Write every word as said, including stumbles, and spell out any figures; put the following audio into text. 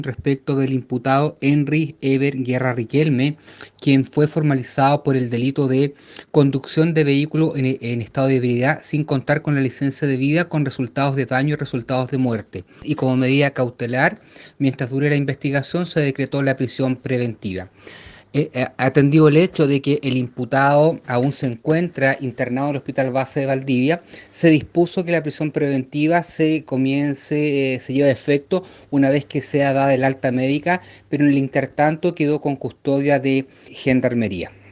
respecto del imputado Henry Eber Guerra Riquelme, quien fue formalizado por el delito de conducción de vehículo en, en estado de ebriedad sin contar con la licencia de vida, con resultados de daño y resultados de muerte. Y como medida cautelar, mientras dure la investigación, se decretó la prisión preventiva. Eh, eh, atendido el hecho de que el imputado aún se encuentra internado en el Hospital Base de Valdivia, se dispuso que la prisión preventiva se comience, eh, se lleve a efecto una vez que sea dada el alta médica, pero en el intertanto quedó con custodia de Gendarmería.